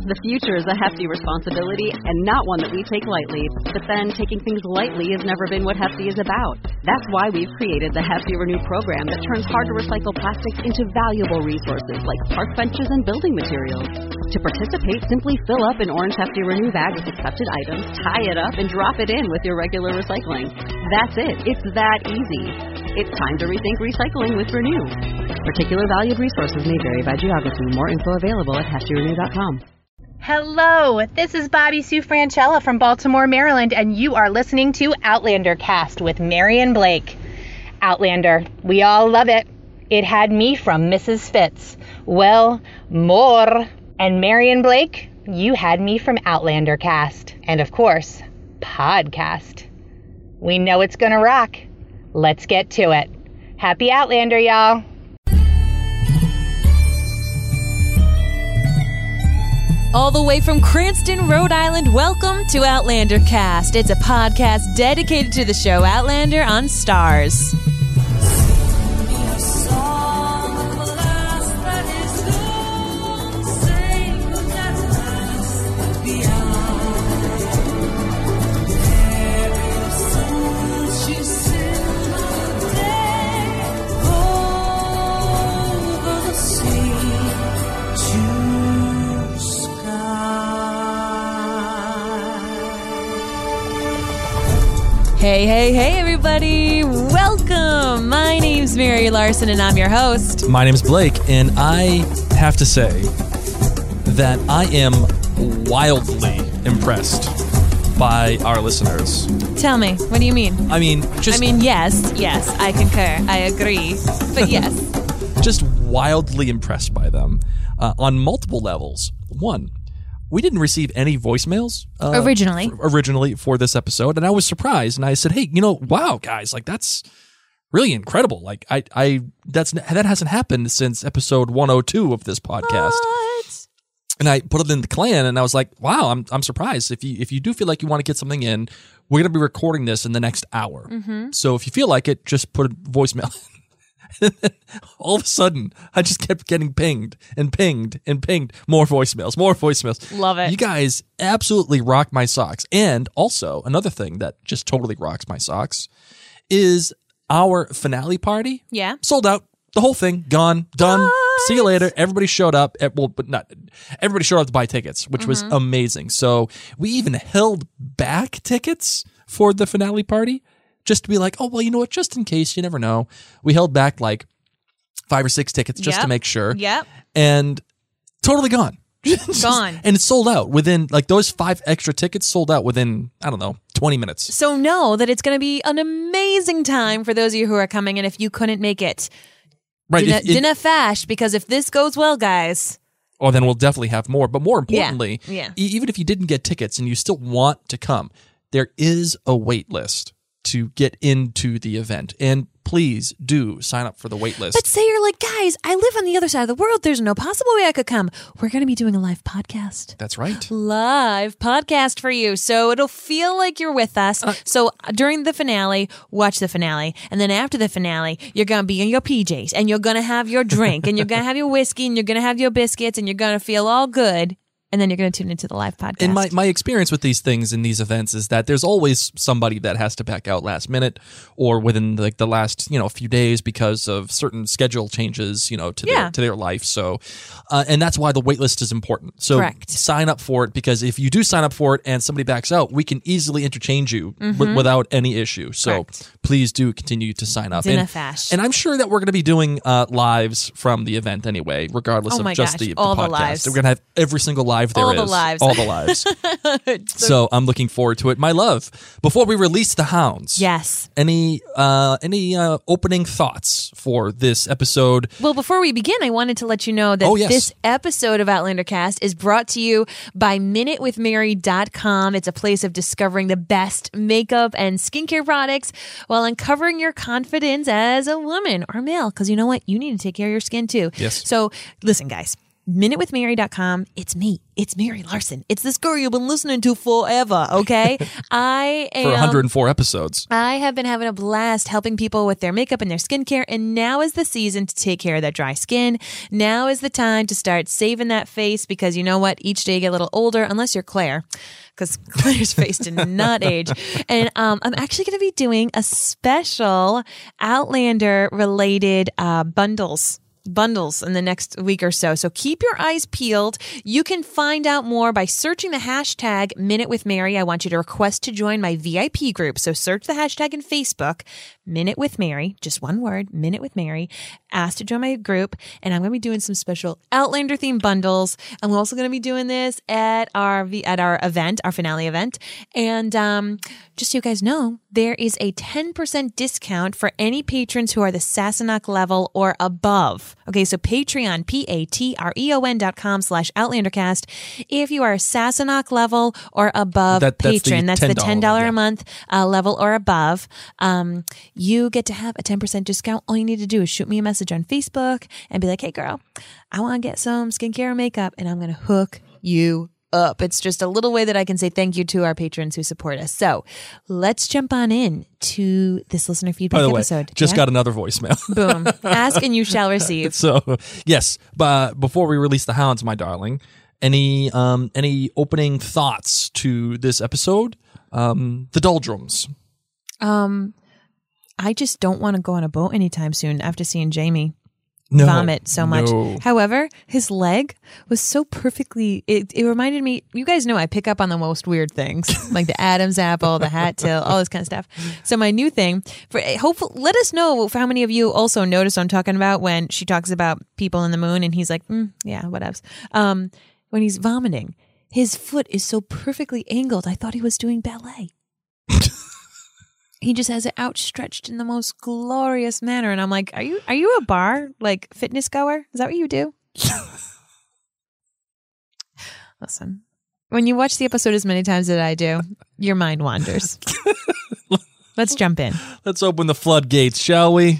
The future is a hefty responsibility and not one that we take lightly. But then taking things lightly has never been what Hefty is about. That's why we've created the Hefty Renew program that turns hard-to-recycle plastics into valuable resources like park benches and building materials. To participate, simply fill up an orange Hefty Renew bag with accepted items, tie it up, and drop it in with your regular recycling. That's it. It's that easy. It's time to rethink recycling with Renew. Particular valued resources may vary by geography. More info available at heftyrenew.com. Hello, this is Bobby Sue Franchella from Baltimore, Maryland, and you are listening to Outlander Cast with Marion Blake. Outlander, we all love it. It had me from Mrs. Fitz. Well, more. And Marion Blake, you had me from Outlander Cast. And of course, podcast. We know it's gonna rock. Let's get to it. Happy Outlander, y'all. All the way from Cranston, Rhode Island, welcome to Outlander Cast. It's a podcast dedicated to the show Outlander on Starz. Hey, everybody. Welcome. My name's Mary Larson, and I'm your host. My name's Blake, and I have to say that I am wildly impressed by our listeners. Tell me, what do you mean? Yes, I concur. I agree. But yes. Just wildly impressed by them on multiple levels. One, we didn't receive any voicemails originally for this episode, and I was surprised. And I said, "Hey, wow, guys, like that's really incredible. Like that hasn't happened since episode 102 of this podcast." What? And I put it in the clan, and I was like, "Wow, I'm surprised. If you do feel like you want to get something in, we're going to be recording this in the next hour. Mm-hmm. So if you feel like it, just put a voicemail." All of a sudden, I just kept getting pinged and pinged and pinged. More voicemails. Love it. You guys absolutely rock my socks. And also, another thing that just totally rocks my socks is our finale party. Yeah. Sold out. The whole thing, gone, done. What? See you later. Everybody showed up. Everybody showed up to buy tickets, which was amazing. So we even held back tickets for the finale party. Just to be like, oh, well, you know what? Just in case, you never know. We held back like 5 or 6 tickets just to make sure. Yep. And totally gone. Gone. And it sold out within, like those 5 extra tickets sold out within, 20 minutes. So know that it's going to be an amazing time for those of you who are coming. And if you couldn't make it, right, dinna fash, because if this goes well, guys. Oh, then we'll definitely have more. But more importantly, yeah. Even if you didn't get tickets and you still want to come, there is a wait list to get into the event. And please do sign up for the wait list. But say you're like, guys, I live on the other side of the world. There's no possible way I could come. We're going to be doing a live podcast. That's right. Live podcast for you. So it'll feel like you're with us. So during the finale, watch the finale. And then after the finale, you're going to be in your PJs and you're going to have your drink and you're going to have your whiskey and you're going to have your biscuits and you're going to feel all good. And then you're going to tune into the live podcast. And my experience with these things in these events is that there's always somebody that has to back out last minute or within like the last few days because of certain schedule changes to their life. So and that's why the wait list is important. So correct. Sign up for it, because if you do sign up for it and somebody backs out, we can easily interchange you without any issue. So please do continue to sign up. And I'm sure that we're going to be doing lives from the event anyway, regardless of just the podcast. Lives. We're going to have every single live there is. All the lives. So I'm looking forward to it. My love, before we release the hounds, yes. Any opening thoughts for this episode? Well, before we begin, I wanted to let you know that this episode of Outlander Cast is brought to you by MinuteWithMary.com. It's a place of discovering the best makeup and skincare products while uncovering your confidence as a woman or male. Because you know what? You need to take care of your skin too. Yes. So listen, guys. minutewithmary.com. It's me. It's Mary Larson. It's this girl you've been listening to forever, okay? I am... For 104 episodes. I have been having a blast helping people with their makeup and their skincare, and now is the season to take care of that dry skin. Now is the time to start saving that face, because you know what? Each day you get a little older, unless you're Claire, because Claire's face did not age. And I'm actually going to be doing a special Outlander-related bundles in the next week or so. So keep your eyes peeled. You can find out more by searching the hashtag Minute with Mary. I want you to request to join my VIP group. So search the hashtag in Facebook, Minute with Mary, just one word, Minute with Mary. Ask to join my group, and I'm going to be doing some special Outlander themed bundles. And we're also going to be doing this at our event, our finale event. And just so you guys know, there is a 10% discount for any patrons who are the Sassenach level or above. Okay, so Patreon, patreon.com/OutlanderCast. If you are a Sassenach level or above patron, that's the $10 a month level or above, you get to have a 10% discount. All you need to do is shoot me a message on Facebook and be like, hey girl, I want to get some skincare and makeup, and I'm going to hook you up. It's just a little way that I can say thank you to our patrons who support us. So let's jump on in to this listener feedback episode. Just got another voicemail. Boom. Ask and you shall receive. So yes, but before we release the hounds, my darling, any opening thoughts to this episode? The doldrums. I just don't want to go on a boat anytime soon after seeing Jamie vomit so much. However, his leg was so perfectly, it reminded me, you guys know I pick up on the most weird things, like the Adam's apple, the hat tail, all this kind of stuff. So my new thing, let us know for how many of you also notice what I'm talking about when she talks about people in the moon and he's like, yeah, whatevs. When he's vomiting, his foot is so perfectly angled, I thought he was doing ballet. He just has it outstretched in the most glorious manner. And I'm like, are you a bar, like fitness goer? Is that what you do? Listen, when you watch the episode as many times as I do, your mind wanders. Let's jump in. Let's open the floodgates, shall we?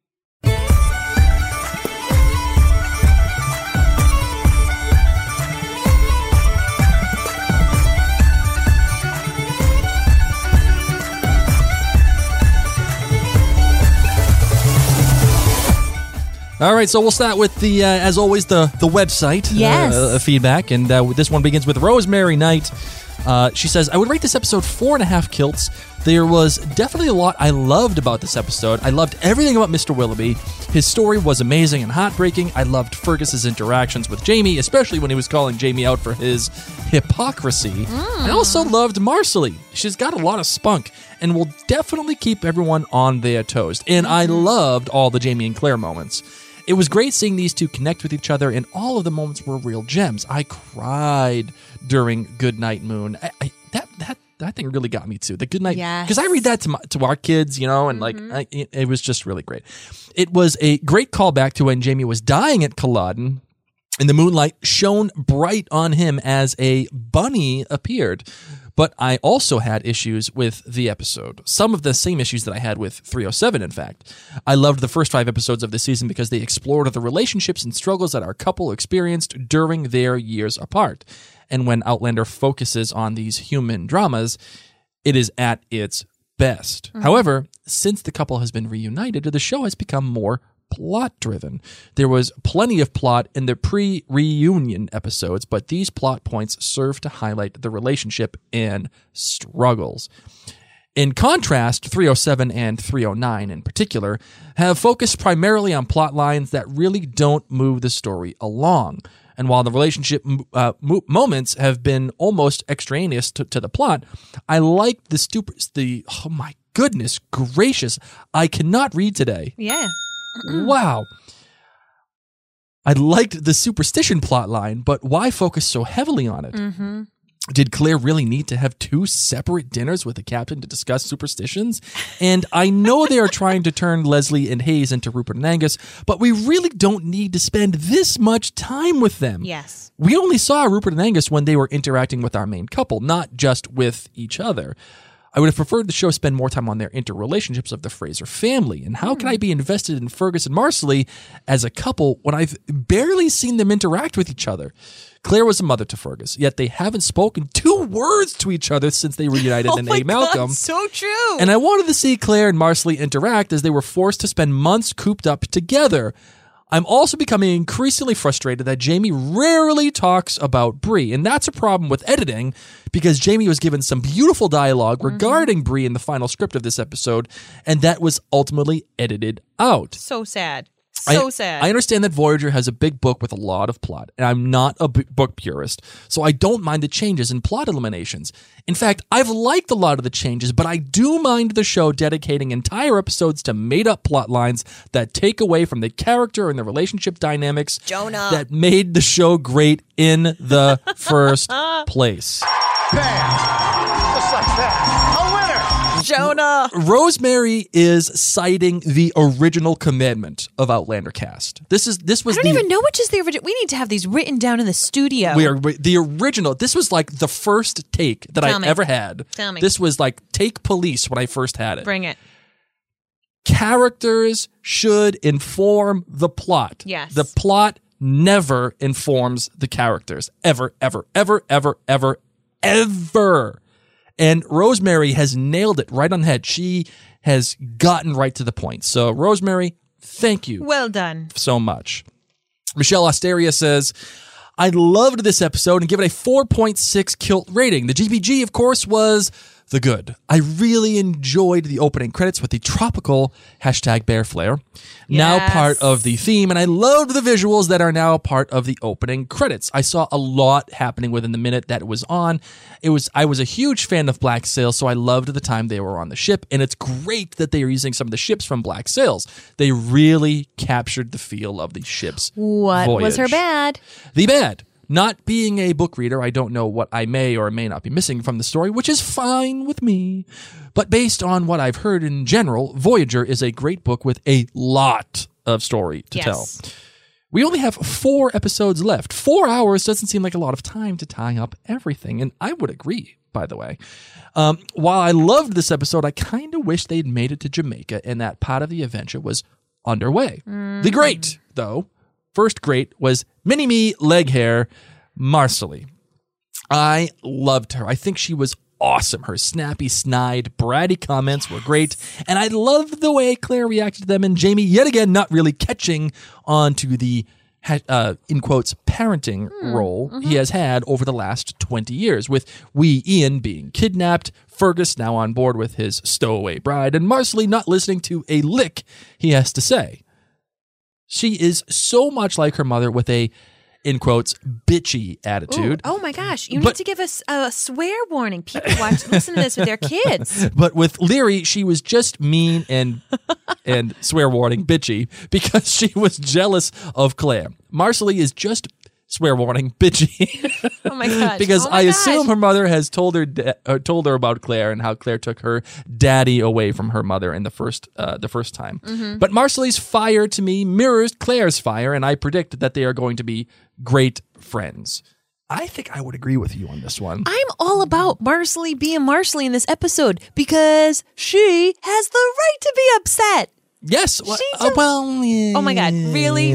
All right, so we'll start with the, as always, the website feedback, and this one begins with Rosemary Knight. She says, I would rate this episode 4.5 kilts. There was definitely a lot I loved about this episode. I loved everything about Mr. Willoughby. His story was amazing and heartbreaking. I loved Fergus's interactions with Jamie, especially when he was calling Jamie out for his hypocrisy. I also loved Marcelly. She's got a lot of spunk and will definitely keep everyone on their toes. And I loved all the Jamie and Claire moments. It was great seeing these two connect with each other, and all of the moments were real gems. I cried during Goodnight Moon. That thing really got me too. The Goodnight, because I read that to our kids, you know, and it was just really great. It was a great callback to when Jamie was dying at Culloden, and the moonlight shone bright on him as a bunny appeared. But I also had issues with the episode. Some of the same issues that I had with 307, in fact. I loved the first 5 episodes of the season because they explored the relationships and struggles that our couple experienced during their years apart. And when Outlander focuses on these human dramas, it is at its best. However, since the couple has been reunited, the show has become more plot-driven. There was plenty of plot in the pre-reunion episodes, but these plot points serve to highlight the relationship and struggles. In contrast, 307 and 309 in particular have focused primarily on plot lines that really don't move the story along. And while the relationship moments have been almost extraneous to the plot, I liked oh my goodness gracious, I cannot read today. Yeah. Wow. I liked the superstition plot line, but why focus so heavily on it? Did Claire really need to have 2 separate dinners with the captain to discuss superstitions? And I know they are trying to turn Leslie and Hayes into Rupert and Angus, but we really don't need to spend this much time with them. Yes. We only saw Rupert and Angus when they were interacting with our main couple, not just with each other. I would have preferred the show spend more time on their interrelationships of the Fraser family. And how can I be invested in Fergus and Marcelly as a couple when I've barely seen them interact with each other? Claire was a mother to Fergus, yet they haven't spoken 2 words to each other since they reunited in A. Malcolm. God, so true. And I wanted to see Claire and Marcelly interact as they were forced to spend months cooped up together. I'm also becoming increasingly frustrated that Jamie rarely talks about Bree, and that's a problem with editing because Jamie was given some beautiful dialogue regarding Bree in the final script of this episode, and that was ultimately edited out. So sad. So sad. I understand that Voyager has a big book with a lot of plot, and I'm not a book purist, so I don't mind the changes and plot eliminations. In fact, I've liked a lot of the changes, but I do mind the show dedicating entire episodes to made-up plot lines that take away from the character and the relationship dynamics that made the show great in the first place. Bam! Just like that. A winner! Jonah! Rosemary is citing the original commandment of Outlander cast. This was I don't even know which is the original. We need to have these written down in the studio. The original. This was like the first take that I ever had. Tell me. This was like take police when I first had it. Bring it. Characters should inform the plot. Yes. The plot never informs the characters. Ever, ever, ever, ever, ever, ever. And Rosemary has nailed it right on the head. She has gotten right to the point. So, Rosemary, thank you. Well done. So much. Michelle Osteria says, I loved this episode and give it a 4.6 Kilt rating. The GPG, of course, was the good. I really enjoyed the opening credits with the tropical #bear flare, now part of the theme, and I loved the visuals that are now part of the opening credits. I saw a lot happening within the minute that it was on. I was a huge fan of Black Sails, so I loved the time they were on the ship, and it's great that they are using some of the ships from Black Sails. They really captured the feel of the ship's What voyage. was her bad? The bad. Not being a book reader, I don't know what I may or may not be missing from the story, which is fine with me. But based on what I've heard in general, Voyager is a great book with a lot of story to tell. We only have 4 episodes left. 4 hours doesn't seem like a lot of time to tie up everything, and I would agree, by the way. While I loved this episode, I kind of wish they'd made it to Jamaica and that part of the adventure was underway. The great, though, first great was Mini-Me Leghair Marcelly. I loved her. I think she was awesome. Her snappy, snide, bratty comments were great, and I loved the way Claire reacted to them, and Jamie, yet again, not really catching on to the, in quotes, parenting role he has had over the last 20 years, with wee Ian being kidnapped, Fergus now on board with his stowaway bride, and Marcelly not listening to a lick he has to say. She is so much like her mother with a, in quotes, bitchy attitude. Ooh, oh my gosh. You need to give us a swear warning. People listen to this with their kids. But with Leary, she was just mean and swear warning bitchy because she was jealous of Claire. Marcelly is just swear warning bitchy. Oh my gosh. Because I assume her mother has told her about Claire and how Claire took her daddy away from her mother in the first time. But Marcelly's fire to me mirrors Claire's fire, and I predict that they are going to be great friends. I think I would agree with you on this one. I'm all about Marcelly being Marcelly in this episode because she has the right to be upset. Yes. Oh my God. Really?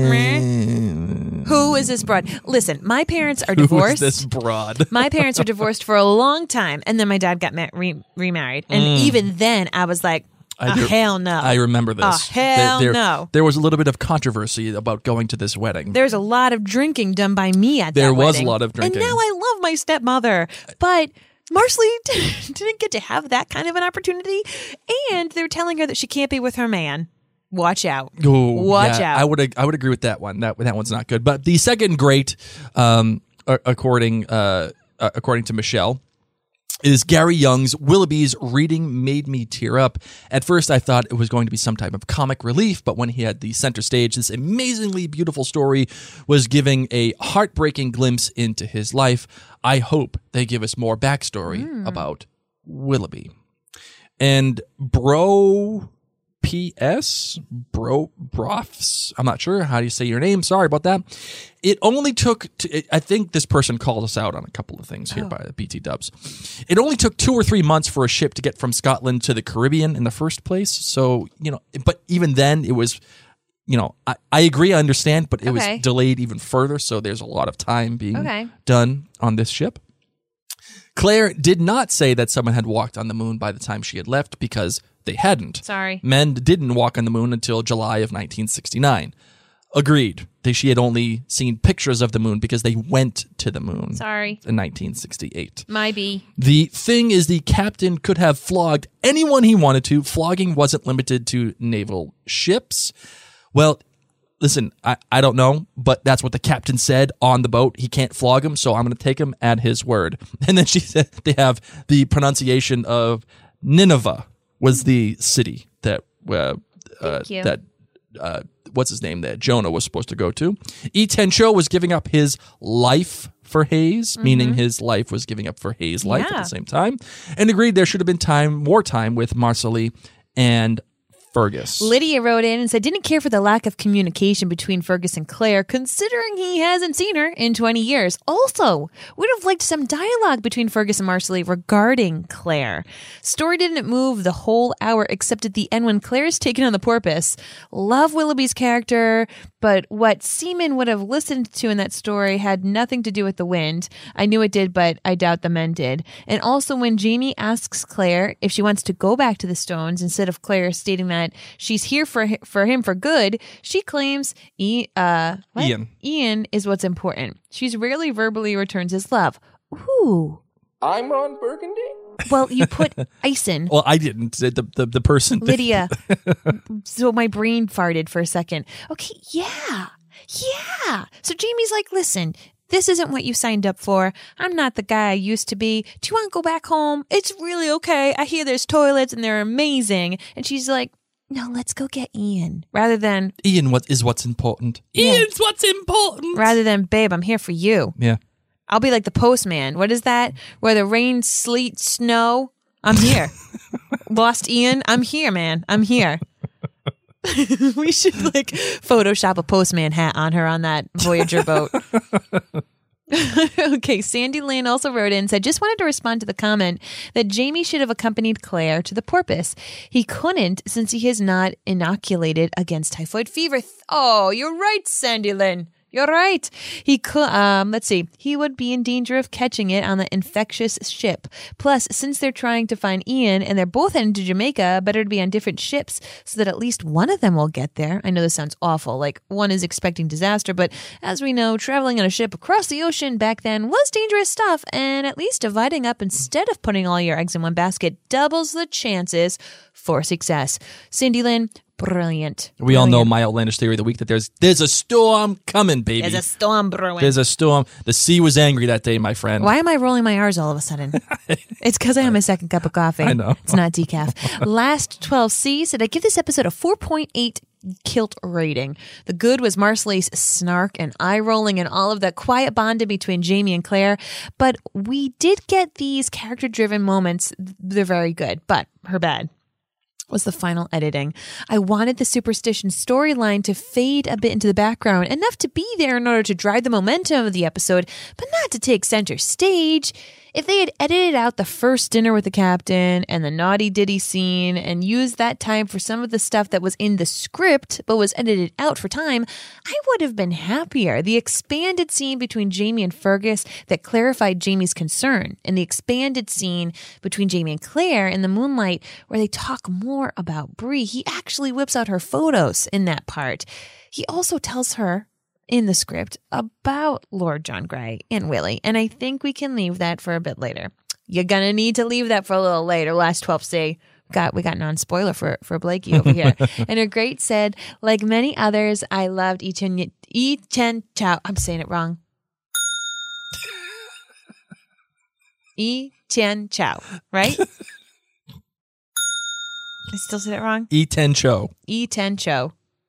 Who is this broad? Listen, my parents are divorced. Who is this broad? My parents were divorced for a long time, and then my dad got remarried. And even then, I was like, hell no. I remember this. Hell no. There was a little bit of controversy about going to this wedding. There's a lot of drinking done by me at that wedding. There was a lot of drinking. And now I love my stepmother. But Marcelly didn't get to have that kind of an opportunity. And they're telling her that she can't be with her man. Watch out. Watch out. I would agree with that one. That one's not good. But the second great, according to Michelle, is Gary Young's Willoughby's reading made me tear up. At first, I thought it was going to be some type of comic relief, but when he had the center stage, this amazingly beautiful story was giving a heartbreaking glimpse into his life. I hope they give us more backstory about Willoughby. And Bro P.S. Brofs. I'm not sure how do you say your name. Sorry about that. It only took, I think this person called us out on a couple of things here by the BT Dubs. It only took 2 or 3 months for a ship to get from Scotland to the Caribbean in the first place. So, but even then it was, I agree, I understand, but it was delayed even further. So there's a lot of time being done on this ship. Claire did not say that someone had walked on the moon by the time she had left because they hadn't. Sorry. Men didn't walk on the moon until July of 1969. Agreed. She had only seen pictures of the moon because they went to the moon. Sorry. In 1968. Might be. The thing is, the captain could have flogged anyone he wanted to. Flogging wasn't limited to naval ships. Well, listen, I don't know, but that's what the captain said on the boat. He can't flog him, so I'm going to take him at his word. And then she said they have the pronunciation of Nineveh was the city that what's his name that Jonah was supposed to go to. E10 Cho was giving up his life for Hayes, meaning his life was giving up for Hayes' life at the same time, and agreed there should have been more time with Marcelly and Fergus. Lydia wrote in and said, didn't care for the lack of communication between Fergus and Claire, considering he hasn't seen her in 20 years. Also, would have liked some dialogue between Fergus and Marcelly regarding Claire. Story didn't move the whole hour except at the end when Claire's taken on the porpoise. Love Willoughby's character, but what Seaman would have listened to in that story had nothing to do with the wind. I knew it did, but I doubt the men did. And also when Jamie asks Claire if she wants to go back to the Stones, instead of Claire stating that she's here for him for good, she claims Ian is what's important. She's rarely verbally returns his love. Ooh. I'm Ron Burgundy? Well, you put Ison. Well, I didn't. The person. Lydia. So my brain farted for a second. Okay, yeah. So Jamie's like, listen, this isn't what you signed up for. I'm not the guy I used to be. Do you want to go back home? It's really okay. I hear there's toilets and they're amazing. And she's like, no, let's go get Ian. Rather than... Ian is what's important. Yeah. Ian's what's important. Rather than, babe, I'm here for you. Yeah. I'll be like the postman. What is that? Where the rain, sleet, snow. I'm here. Lost Ian. I'm here, man. I'm here. We should Photoshop a postman hat on her on that Voyager boat. Okay, Sandy Lynn also wrote in and said, just wanted to respond to the comment that Jamie should have accompanied Claire to the porpoise. He couldn't since he is not inoculated against typhoid fever. Oh, you're right, Sandy Lynn. You're right. He could, he would be in danger of catching it on the infectious ship. Plus, since they're trying to find Ian and they're both heading to Jamaica, better to be on different ships so that at least one of them will get there. I know this sounds awful, like one is expecting disaster, but as we know, traveling on a ship across the ocean back then was dangerous stuff, and at least dividing up instead of putting all your eggs in one basket doubles the chances for success. Cindy Lynn, brilliant. We all know my outlandish theory of the week that there's a storm coming, baby. There's a storm brewing. There's a storm. The sea was angry that day, my friend. Why am I rolling my R's all of a sudden? It's because I have my second cup of coffee. I know. It's not decaf. Last 12C said I give this episode a 4.8 kilt rating. The good was Marcelly's snark and eye rolling and all of that quiet bonding between Jamie and Claire. But we did get these character driven moments. They're very good, but her bad was the final editing. I wanted the superstition storyline to fade a bit into the background, enough to be there in order to drive the momentum of the episode, but not to take center stage. If they had edited out the first dinner with the captain and the naughty ditty scene and used that time for some of the stuff that was in the script but was edited out for time, I would have been happier. The expanded scene between Jamie and Fergus that clarified Jamie's concern, and the expanded scene between Jamie and Claire in the moonlight where they talk more about Bree. He actually whips out her photos in that part. He also tells her in the script about Lord John Grey and Willie, and I think we can leave that for a bit later. You're gonna need to leave that for a little later. Last 12C. We got non-spoiler for Blakey over here. And her great said, like many others, I loved E10 Chow. I'm saying it wrong. E10 Chow, right? I still said it wrong? E10 Cho. E10 Cho.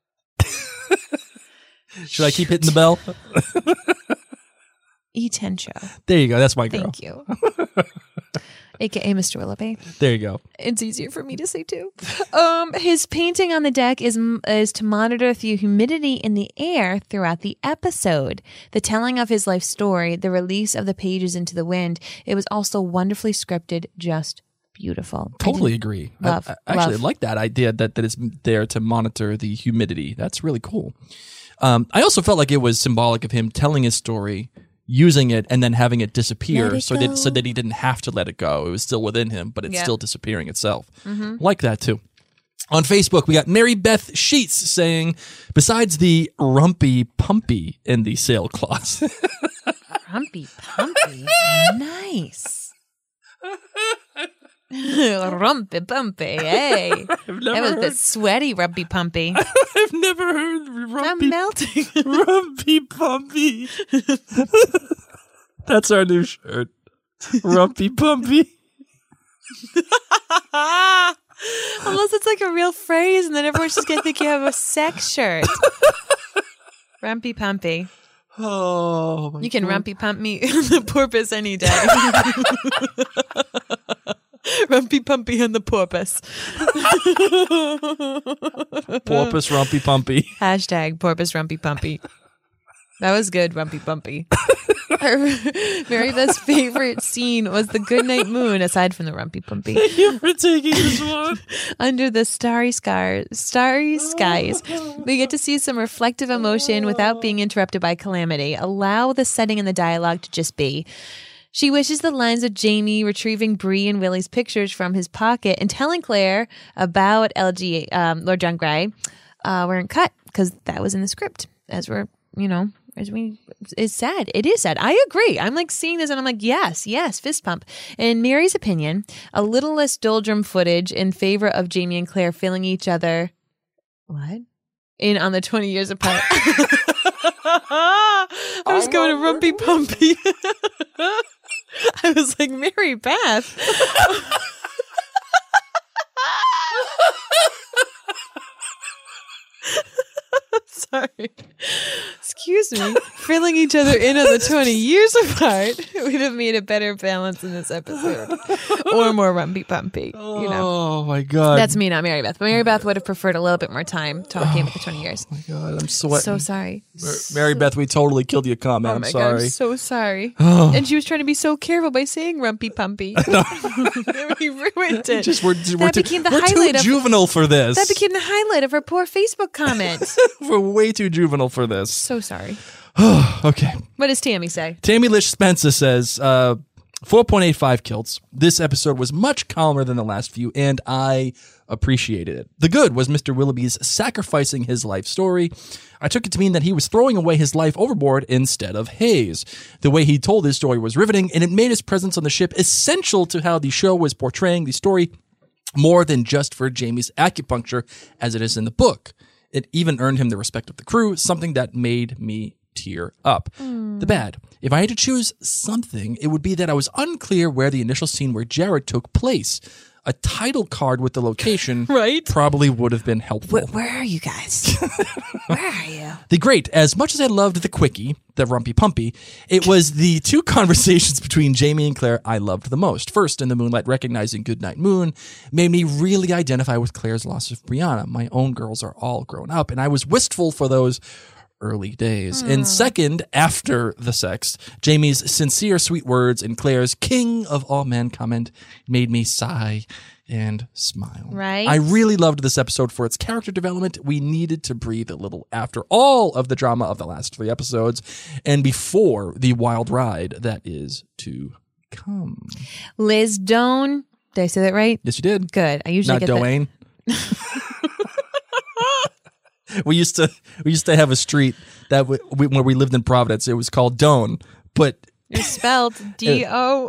Should I keep hitting the bell? E10 Cho. There you go. That's my girl. Thank you. AKA Mr. Willoughby. There you go. It's easier for me to say too. His painting on the deck is to monitor the humidity in the air throughout the episode. The telling of his life story, the release of the pages into the wind. It was also wonderfully scripted, just beautiful. Totally agree. I actually like that idea that it's there to monitor the humidity. That's really cool. I also felt like it was symbolic of him telling his story, using it, and then having it disappear so that he didn't have to let it go. It was still within him, but it's still disappearing itself. Like that too. On Facebook, we got Mary Beth Sheets saying, besides the rumpy pumpy in the sale clause. Rumpy pumpy? Nice. Rumpy pumpy, hey. That was the sweaty rumpy pumpy. I've never heard rumpy. I'm melting. Rumpy pumpy. That's our new shirt. Rumpy pumpy. Unless it's like a real phrase, and then everyone's just going to think you have a sex shirt. Rumpy pumpy. Oh, my You can God. rumpy pump me on the porpoise any day. Rumpy pumpy on the porpoise. Porpoise rumpy pumpy. Hashtag porpoise rumpy pumpy. That was good, rumpy pumpy. Mary Beth's favorite scene was the goodnight moon, aside from the rumpy pumpy. Thank you for taking this one. Under the starry skies, we get to see some reflective emotion without being interrupted by calamity. Allow the setting and the dialogue to just be. She wishes the lines of Jamie retrieving Bree and Willie's pictures from his pocket and telling Claire about Lord John Grey weren't cut because that was in the script. It's sad. It is sad. I agree. I'm like seeing this and I'm like, yes, fist pump. In Mary's opinion, a little less doldrum footage in favor of Jamie and Claire feeling each other. What? In on the 20 years apart. I was going to rumpy pumpy. I was like, Mary Beth. Sorry. Excuse me. Filling each other in on the 20 years apart would have made a better balance in this episode. Or more rumpy pumpy. Oh, my God. That's me, not Mary Beth. But Mary Beth would have preferred a little bit more time talking about the 20 years. Oh, my God. I'm sweating. So sorry. Mary Beth, we totally killed your comment. Oh I'm my sorry. God, I'm so sorry. And she was trying to be so careful by saying rumpy pumpy. We ruined it. We're too juvenile for this. That became the highlight of her poor Facebook comment. We're way too juvenile for this. So sorry. Okay. What does Tammy say? Tammy Lish Spencer says, 4.85 kilts. This episode was much calmer than the last few, and I appreciated it. The good was Mr. Willoughby's sacrificing his life story. I took it to mean that he was throwing away his life overboard instead of Hayes. The way he told his story was riveting, and it made his presence on the ship essential to how the show was portraying the story more than just for Jamie's acupuncture as it is in the book. It even earned him the respect of the crew, something that made me tear up. The bad. If I had to choose something, it would be that I was unclear where the initial scene where Jared took place. A title card with the location probably would have been helpful. Where are you guys? Where are you? The great. As much as I loved the quickie, the rumpy pumpy, it was the two conversations between Jamie and Claire I loved the most. First, in the moonlight, recognizing Goodnight Moon made me really identify with Claire's loss of Brianna. My own girls are all grown up, and I was wistful for those early days. And second, after the sex, Jamie's sincere sweet words and Claire's king of all men comment made me sigh and smile. Right. I really loved this episode for its character development. We needed to breathe a little after all of the drama of the last 3 episodes and before the wild ride that is to come. Liz Doan. Did I say that right? Yes, you did. Good. I usually Not get Doane. We used to have a street that where we lived in Providence. It was called Doane, but it's spelled Doane.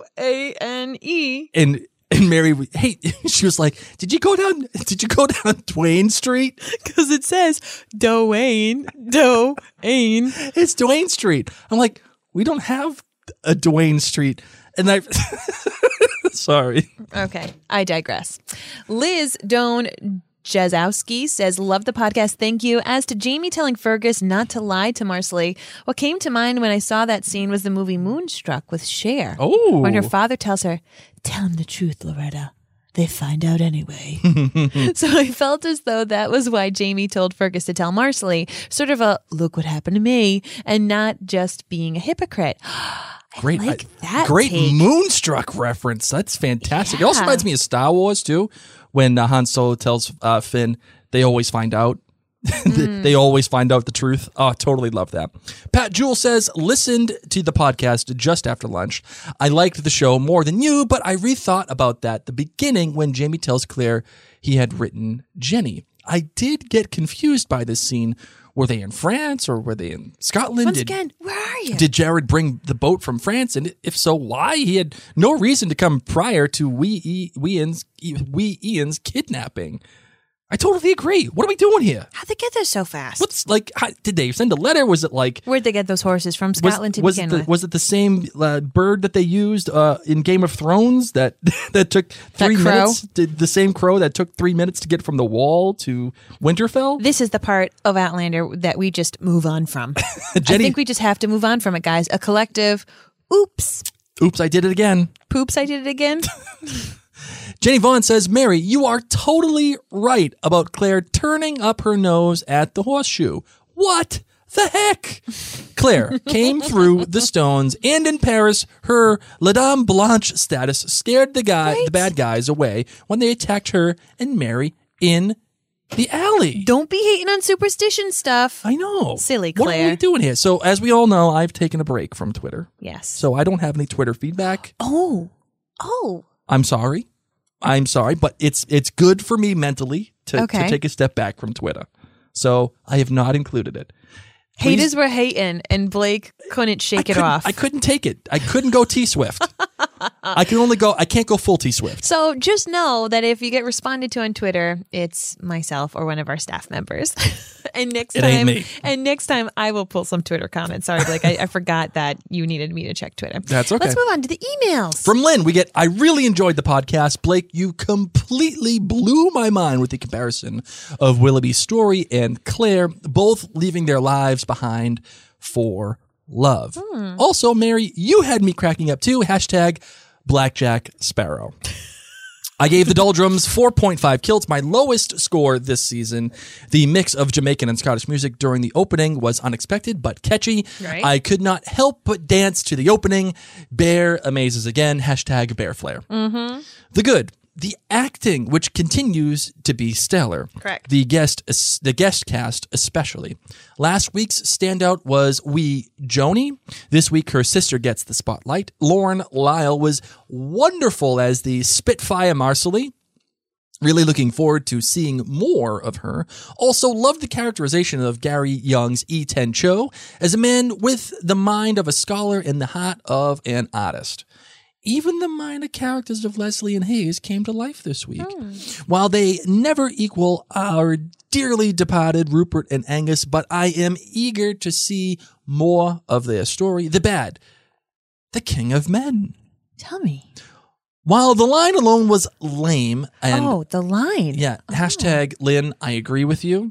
And Mary, hey, she was like, "Did you go down Duane Street? Because it says Doane. It's Duane Street." I'm like, "We don't have a Duane Street," and I. Sorry. Okay, I digress. Liz Doan Jazowski says, love the podcast. Thank you. As to Jamie telling Fergus not to lie to Marcelly, what came to mind when I saw that scene was the movie Moonstruck with Cher. Oh. When her father tells her, tell him the truth, Loretta. They find out anyway. So I felt as though that was why Jamie told Fergus to tell Marcelly, sort of a look what happened to me, and not just being a hypocrite. Great, that great take. Moonstruck reference. That's fantastic. It also Yeah. reminds me of Star Wars too, when Han Solo tells Finn they always find out. They always find out the truth. Oh, totally love that. Pat Jewell says, listened to the podcast just after lunch. I liked the show more than you, but I rethought about that the beginning when Jamie tells Claire he had written Jenny. I did get confused by this scene. Were they in France or were they in Scotland? Once again, where are you? Did Jared bring the boat from France? And if so, why? He had no reason to come prior to wee Ian's kidnapping. I totally agree. What are we doing here? How'd they get there so fast? What's like? Did they send a letter? Was it like? Where'd they get those horses from? Scotland to begin with. Was it the same bird that they used in Game of Thrones that took 3 minutes? Did the same crow that took 3 minutes to get from the Wall to Winterfell? This is the part of Outlander that we just move on from. Jenny, I think we just have to move on from it, guys. A collective, oops, I did it again. poops, I did it again. Jenny Vaughn says, Mary, you are totally right about Claire turning up her nose at the horseshoe. What the heck? Claire came through the stones, and in Paris, her La Dame Blanche status scared the bad guys away when they attacked her and Mary in the alley. Don't be hating on superstition stuff. I know. Silly What Claire. are we doing here? So, as we all know, I've taken a break from Twitter. Yes. So, I don't have any Twitter feedback. Oh. I'm sorry, but it's good for me mentally to take a step back from Twitter. So I have not included it. Haters were hating, and Blake couldn't shake it off. I couldn't take it. I couldn't go T-Swift. I can't go full T-Swift. So just know that if you get responded to on Twitter, it's myself or one of our staff members. And next time I will pull some Twitter comments. Sorry, Blake, I forgot that you needed me to check Twitter. That's okay. Let's move on to the emails. From Lynn, we get, I really enjoyed the podcast. Blake, you completely blew my mind with the comparison of Willoughby's story and Claire both leaving their lives behind for love. Also, Mary, you had me cracking up too. Hashtag Blackjack Sparrow. I gave the Doldrums 4.5 kilts, my lowest score this season. The mix of Jamaican and Scottish music during the opening was unexpected but catchy. Right. I could not help but dance to the opening. Bear amazes again. Hashtag Bear Flair. Mm-hmm. The good. The acting, which continues to be stellar. Correct. The guest cast especially. Last week's standout was wee Joni. This week, her sister gets the spotlight. Lauren Lyle was wonderful as the Spitfire Marcelly. Really looking forward to seeing more of her. Also, loved the characterization of Gary Young's E10 Cho as a man with the mind of a scholar and the heart of an artist. Even the minor characters of Leslie and Hayes came to life this week. While they never equal our dearly departed Rupert and Angus, but I am eager to see more of their story. The bad, the King of Men. Tell me. While the line alone was lame and the line. yeah, hashtag Lynn, I agree with you.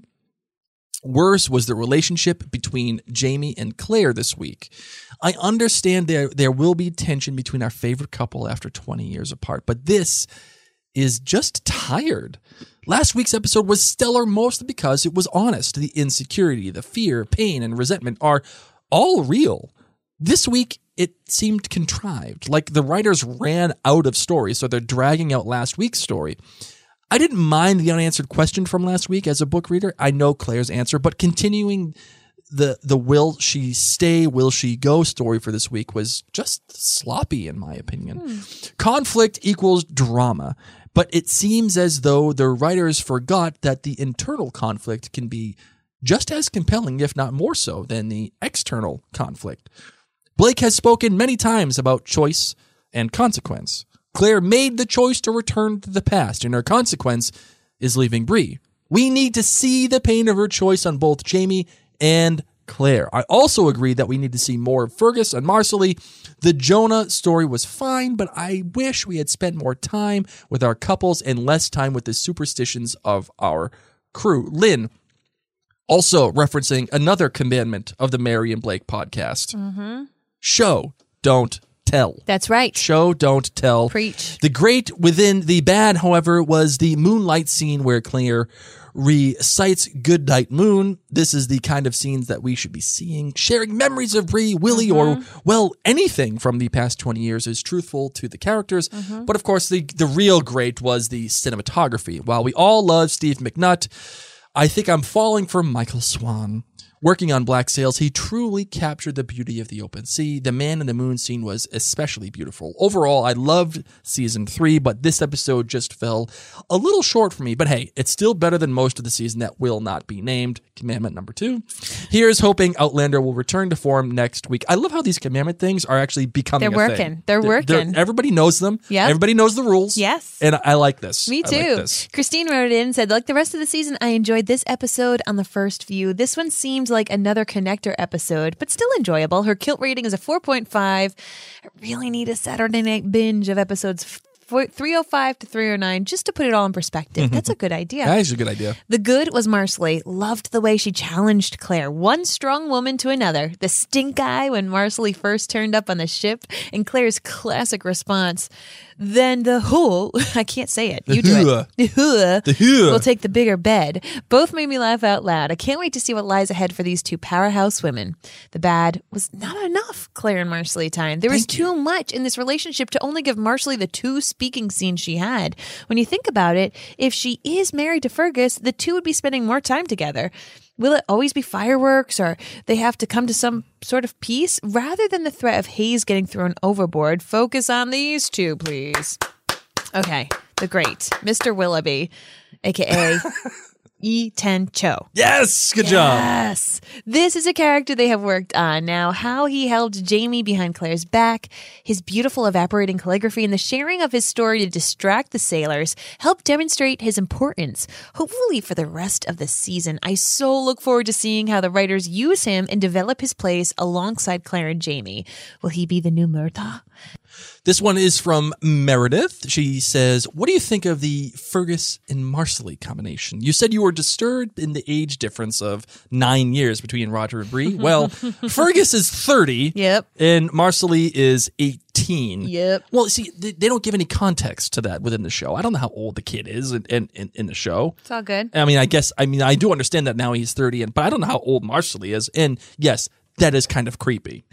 Worse was the relationship between Jamie and Claire this week. I understand there will be tension between our favorite couple after 20 years apart, but this is just tired. Last week's episode was stellar mostly because it was honest. The insecurity, the fear, pain, and resentment are all real. This week, it seemed contrived, like the writers ran out of stories, so they're dragging out last week's story. I didn't mind the unanswered question from last week as a book reader. I know Claire's answer, but continuing the will she stay, will she go story for this week was just sloppy in my opinion. Conflict equals drama, but it seems as though the writers forgot that the internal conflict can be just as compelling, if not more so, than the external conflict. Blake has spoken many times about choice and consequence. Claire made the choice to return to the past, and her consequence is leaving Bree. We need to see the pain of her choice on both Jamie and Claire. I also agree that we need to see more of Fergus and Marsali. The Jonah story was fine, but I wish we had spent more time with our couples and less time with the superstitions of our crew. Lynn, also referencing another commandment of the Mary and Blake podcast. Show, don't tell. That's right. Show, don't tell. Preach. The great within the bad, however, was the moonlight scene where Claire recites Goodnight Moon. This is the kind of scenes that we should be seeing. Sharing memories of Bree, Willie, or, well, anything from the past 20 years is truthful to the characters. But, of course, the real great was the cinematography. While we all love Steve McNutt, I think I'm falling for Michael Swan. Working on Black Sails, he truly captured the beauty of the open sea. The man in the moon scene was especially beautiful. Overall, I loved season 3, but this episode just fell a little short for me. But hey, it's still better than most of the season that will not be named. Commandment number 2. Here's hoping Outlander will return to form next week. I love how these commandment things are actually becoming They're a working. thing. They're working. Everybody knows them. Yep. Everybody knows the rules. Yes. And I like this. Me too. I like this. Christine wrote in and said, like the rest of the season, I enjoyed this episode on the first view. This one seemed like another connector episode, but still enjoyable. Her Kilt rating is a 4.5. I really need a Saturday night binge of episodes 305 to 309 just to put it all in perspective. That's a good idea. That is a good idea. The good was Marsali. Loved the way she challenged Claire, one strong woman to another. The stink eye when Marsali first turned up on the ship, and Claire's classic response. Then the who, I can't say it. You do it. The who will take the bigger bed. Both made me laugh out loud. I can't wait to see what lies ahead for these two powerhouse women. The bad was not enough Claire and Marsali time. There was too much in this relationship to only give Marsali the 2 speaking scenes she had. When you think about it, if she is married to Fergus, the two would be spending more time together. Will it always be fireworks, or they have to come to some sort of peace? Rather than the threat of Hayes getting thrown overboard, focus on these two, please. Okay, the great Mr. Willoughby, a.k.a. E10 Cho. Yes, good job. Yes. This is a character they have worked on. Now, how he helped Jamie behind Claire's back, his beautiful evaporating calligraphy, and the sharing of his story to distract the sailors helped demonstrate his importance, hopefully for the rest of the season. I so look forward to seeing how the writers use him and develop his place alongside Claire and Jamie. Will he be the new Murtagh? This one is from Meredith. She says, what do you think of the Fergus and Marsali combination? You said you were disturbed in the age difference of 9 years between Roger and Bree. Well, Fergus is 30. Yep. And Marsali is 18. Yep. Well, see, they don't give any context to that within the show. I don't know how old the kid is in the show. It's all good. I do understand that now he's 30, but I don't know how old Marsali is. And yes, that is kind of creepy.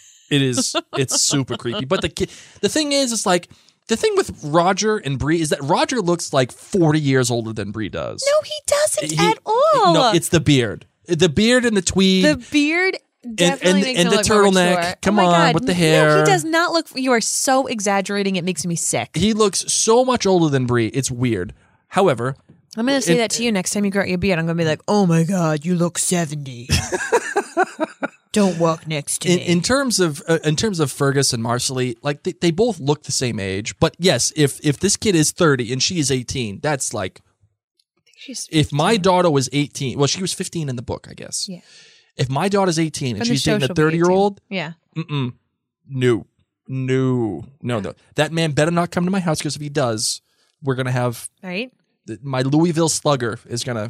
It's super creepy. But the thing is, it's like, the thing with Roger and Bree is that Roger looks like 40 years older than Bree does. No, he doesn't at all. No, it's the beard. The beard and the tweed. The beard definitely makes him the look more turtleneck. mature. Come oh my on, God. with the hair. No, he does not look. You are so exaggerating. It makes me sick. He looks so much older than Bree. It's weird. However, I'm going to say that to you next time you grow out your beard. I'm going to be like, oh my God, you look 70. Don't walk next to me. In terms of Fergus and Marsali, like they both look the same age. But yes, if this kid is 30 and she is 18, that's like, if my daughter was 18, well, she was 15 in the book, I guess. Yeah. If my daughter's 18 and she's dating a 30-year-old, 30-year-old, yeah. No. That man better not come to my house, because if he does, we're gonna have my Louisville Slugger is gonna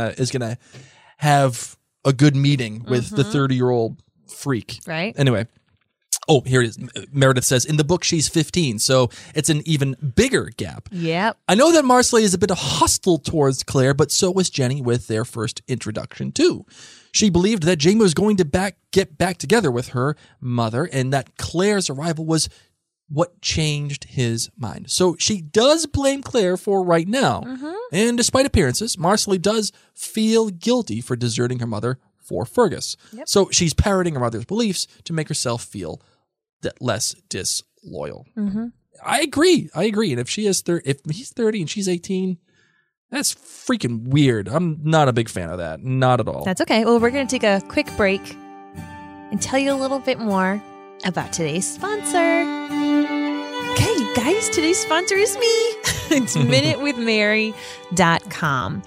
have a good meeting with the 30-year-old freak. Right. Anyway. Oh, here it is. Meredith says, in the book, she's 15, so it's an even bigger gap. Yep. I know that Marsali is a bit hostile towards Claire, but so was Jenny with their first introduction, too. She believed that Jamie was going to get back together with her mother, and that Claire's arrival was what changed his mind. So she does blame Claire for right now. And despite appearances, Marsali does feel guilty for deserting her mother for Fergus. Yep. So she's parroting her mother's beliefs to make herself feel that less disloyal. I agree. And if if he's 30 and she's 18, that's freaking weird. I'm not a big fan of that. Not at all. That's okay. Well, we're going to take a quick break and tell you a little bit more about today's sponsor. Okay, guys, today's sponsor is me. It's minutewithmary.com.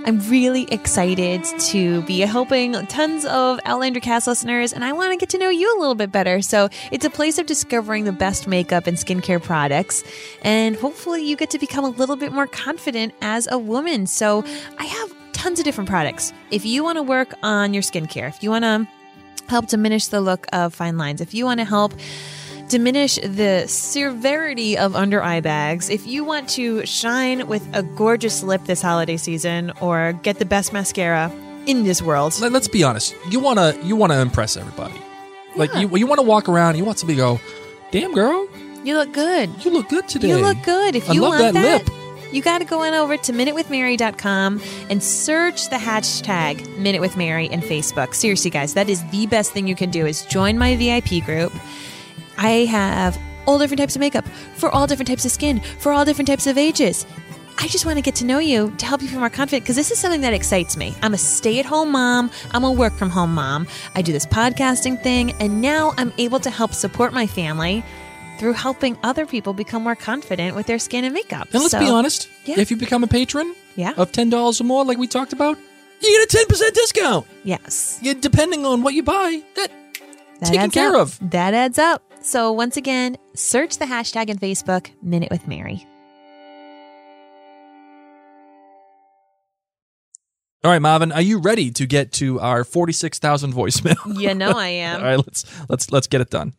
I'm really excited to be helping tons of Outlander cast listeners, and I want to get to know you a little bit better. So it's a place of discovering the best makeup and skincare products, and hopefully you get to become a little bit more confident as a woman. So I have tons of different products. If you want to work on your skincare, if you want to help diminish the look of fine lines, if you want to help diminish the severity of under eye bags, if you want to shine with a gorgeous lip this holiday season or get the best mascara in this world. Let's be honest. You want to impress everybody. Like you want to walk around, you want somebody to go, "Damn girl, you look good. You look good today. You look good." If you love want that lip. You got to go on over to minutewithmary.com and search the hashtag Minute with Mary in Facebook. Seriously, guys, that is the best thing you can do is join my VIP group. I have all different types of makeup for all different types of skin, for all different types of ages. I just want to get to know you to help you feel more confident because this is something that excites me. I'm a stay-at-home mom. I'm a work-from-home mom. I do this podcasting thing, and now I'm able to help support my family through helping other people become more confident with their skin and makeup. And let's be honest, if you become a patron of $10 or more, like we talked about, you get a 10% discount. Yes. Depending on what you buy, that's taken care of. That adds up. So once again, search the hashtag in Facebook, Minute with Mary. All right, Marvin, are you ready to get to our 46,000 voicemail? You know I am. All right, let's get it done.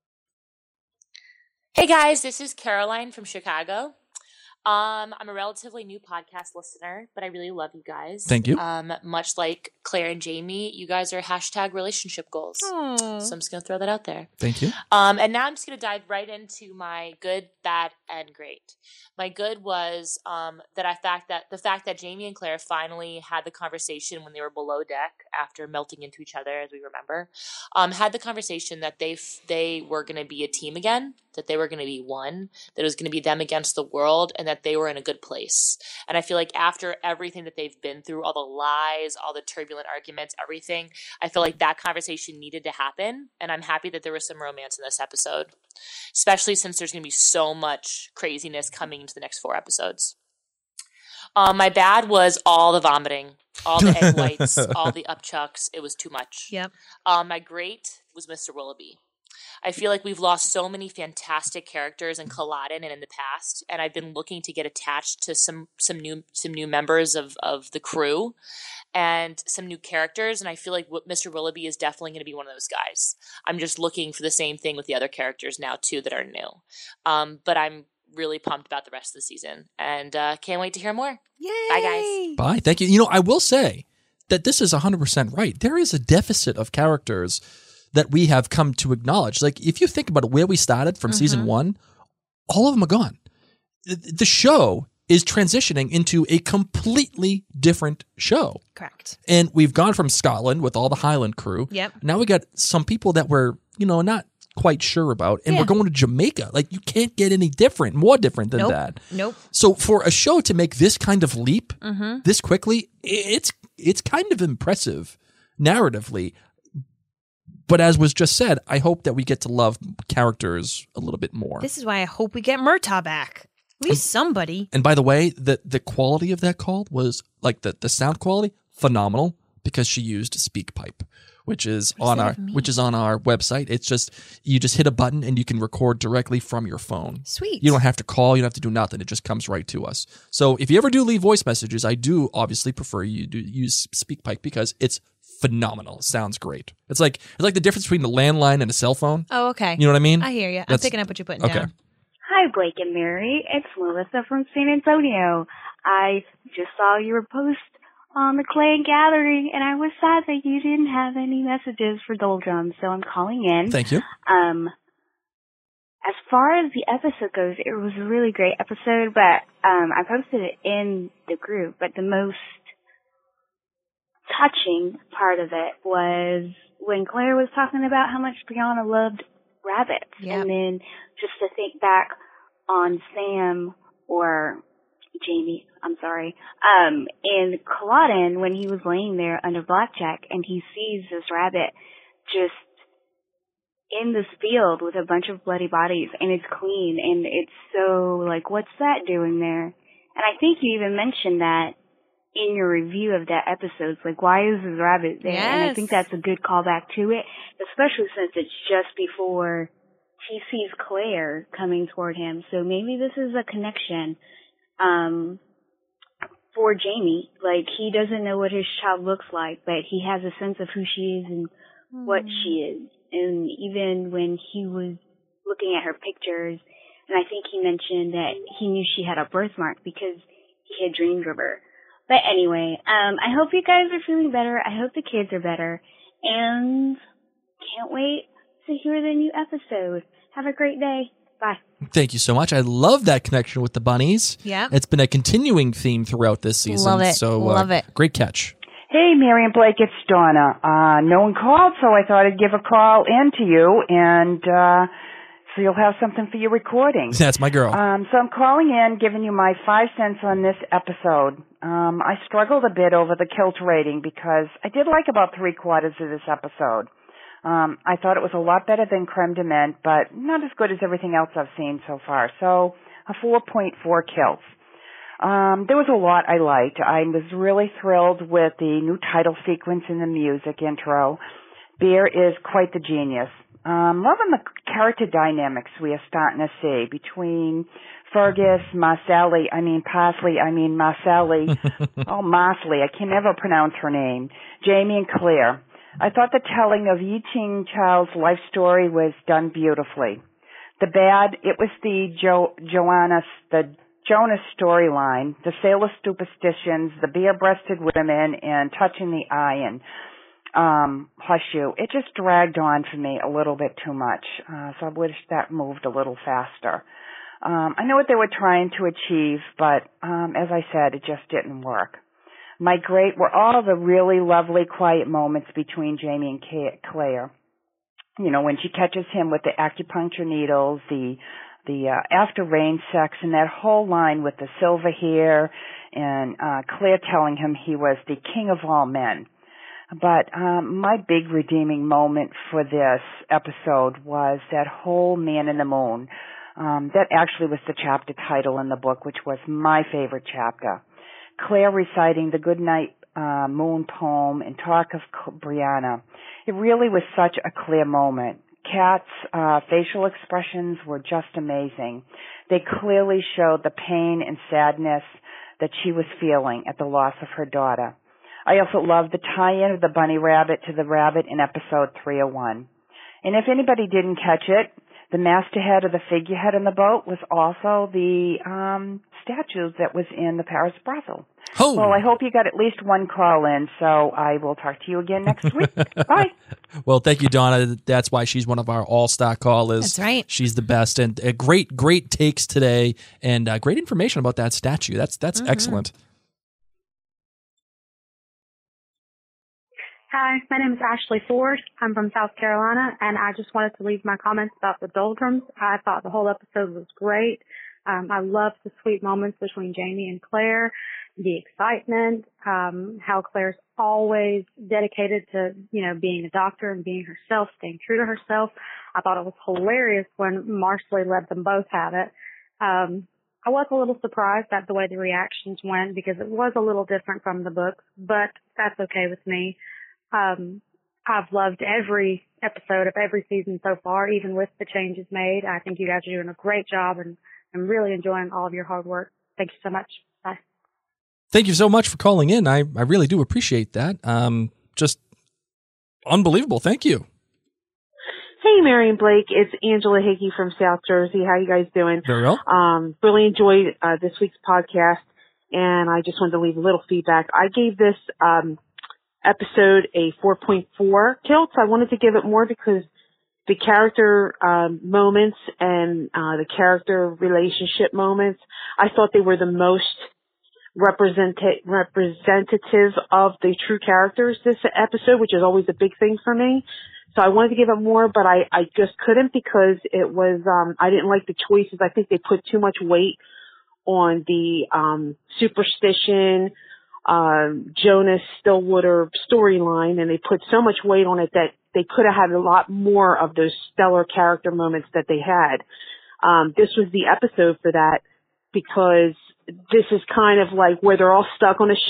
Hey guys, this is Caroline from Chicago. I'm a relatively new podcast listener, but I really love you guys. Thank you. Much like Claire and Jamie, you guys are hashtag relationship goals. Aww. So I'm just going to throw that out there. Thank you. And now I'm just going to dive right into my good, bad, and great. My good was the fact that Jamie and Claire finally had the conversation when they were below deck after melting into each other, as we remember, had the conversation that they were going to be a team again, that they were going to be one, that it was going to be them against the world, and that they were in a good place. And I feel like after everything that they've been through, all the lies, all the turbulent arguments, everything, I feel like that conversation needed to happen. And I'm happy that there was some romance in this episode, especially since there's going to be so much craziness coming into the next 4 episodes. My bad was all the vomiting, all the egg whites, all the upchucks. It was too much. Yep. My great was Mr. Willoughby. I feel like we've lost so many fantastic characters in Culloden and in the past, and I've been looking to get attached to some new members of the crew and some new characters, and I feel like Mr. Willoughby is definitely going to be one of those guys. I'm just looking for the same thing with the other characters now too that are new. But I'm really pumped about the rest of the season, and can't wait to hear more. Yay! Bye, guys. Bye. Thank you. You know, I will say that this is 100% right. There is a deficit of characters that we have come to acknowledge. Like, if you think about where we started from season 1, all of them are gone. The show is transitioning into a completely different show. Correct. And we've gone from Scotland with all the Highland crew. Yep. Now we got some people that we're, not quite sure about, and we're going to Jamaica. Like, you can't get any more different than that. Nope. So for a show to make this kind of leap this quickly, it's kind of impressive narratively. But as was just said, I hope that we get to love characters a little bit more. This is why I hope we get Murtaugh back. At least somebody. And by the way, the quality of that call was, like, the sound quality, phenomenal, because she used SpeakPipe, which is on our website. It's just, you just hit a button and you can record directly from your phone. Sweet. You don't have to call, you don't have to do nothing. It just comes right to us. So if you ever do leave voice messages, I do obviously prefer you to use SpeakPipe because it's phenomenal. It sounds great. It's like the difference between the landline and a cell phone. Oh, okay. You know what I mean? I hear you. I'm picking up what you're putting down. Hi, Blake and Mary. It's Melissa from San Antonio. I just saw your post on the Clan Gathering, and I was sad that you didn't have any messages for Doldrum, so I'm calling in. Thank you. As far as the episode goes, it was a really great episode, but I posted it in the group, but the most touching part of it was when Claire was talking about how much Brianna loved rabbits. Yep. And then just to think back on Sam or Jamie, in Culloden when he was laying there under Blackjack and he sees this rabbit just in this field with a bunch of bloody bodies and it's clean and it's so like, what's that doing there? And I think you even mentioned that in your review of that episode. It's like, why is this rabbit there? Yes. And I think that's a good callback to it, especially since it's just before he sees Claire coming toward him. So maybe this is a connection for Jamie. Like, he doesn't know what his child looks like, but he has a sense of who she is and what she is. And even when he was looking at her pictures, and I think he mentioned that he knew she had a birthmark because he had dreamed of her. But anyway, I hope you guys are feeling better. I hope the kids are better. And can't wait to hear the new episode. Have a great day. Bye. Thank you so much. I love that connection with the bunnies. Yeah. It's been a continuing theme throughout this season. Love it. So, Love it. Great catch. Hey, Mary and Blake, it's Donna. No one called, so I thought I'd give a call in to you, and so you'll have something for your recording. That's my girl. So I'm calling in, giving you my 5 cents on this episode. I struggled a bit over the kilt rating because I did like about 3/4 of this episode. I thought it was a lot better than Creme de Menthe, but not as good as everything else I've seen so far. So a 4.4 kilts. There was a lot I liked. I was really thrilled with the new title sequence in the music intro. Bear is quite the genius. Loving the character dynamics we are starting to see between Fergus, Marcelli, Marcelli, I can never pronounce her name, Jamie and Claire. I thought the telling of Yi Ching Chow's life story was done beautifully. The bad, it was the Jonas storyline, the sailor superstitions, the bare-breasted women, and touching the eye and hush you. It just dragged on for me a little bit too much, so I wish that moved a little faster. I know what they were trying to achieve, but as I said, it just didn't work. My great were all the really lovely, quiet moments between Jamie and Claire. You know, when she catches him with the acupuncture needles, the after rain sex, and that whole line with the silver hair, and Claire telling him he was the king of all men. But my big redeeming moment for this episode was that whole Man in the Moon. That actually was the chapter title in the book, which was my favorite chapter. Claire reciting the Goodnight Moon poem and talk of Brianna. It really was such a clear moment. Kat's facial expressions were just amazing. They clearly showed the pain and sadness that she was feeling at the loss of her daughter. I also loved the tie-in of the bunny rabbit to the rabbit in episode 301. And if anybody didn't catch it, the masthead or the figurehead on the boat was also the statue that was in the Paris brothel. Oh. Well, I hope you got at least one call in, so I will talk to you again next week. Bye. Well, thank you, Donna. That's why she's one of our all-star callers. That's right. She's the best, and great takes today, and great information about that statue. That's excellent. Hi, my name is Ashley Ford. I'm from South Carolina, and I just wanted to leave my comments about the doldrums. I thought the whole episode was great. I loved the sweet moments between Jamie and Claire, the excitement, how Claire's always dedicated to, being a doctor and being herself, staying true to herself. I thought it was hilarious when Marcelli let them both have it. I was a little surprised at the way the reactions went because it was a little different from the books, but that's okay with me. I've loved every episode of every season so far, even with the changes made. I think you guys are doing a great job, and I'm really enjoying all of your hard work. Thank you so much. Bye. Thank you so much for calling in. I really do appreciate that. Just unbelievable. Thank you. Hey, Mary and Blake. It's Angela Hickey from South Jersey. How you guys doing? Very well. Really enjoyed this week's podcast, and I just wanted to leave a little feedback. I gave this episode a 4.4 kilt. I wanted to give it more because the character moments and the character relationship moments, I thought they were the most representative of the true characters this episode, which is always a big thing for me. So I wanted to give it more, but I just couldn't because it was I didn't like the choices. I think they put too much weight on the superstition, Jonas Stillwater storyline, and they put so much weight on it that they could have had a lot more of those stellar character moments that they had. This was the episode for that because this is kind of like where they're all stuck on a ship.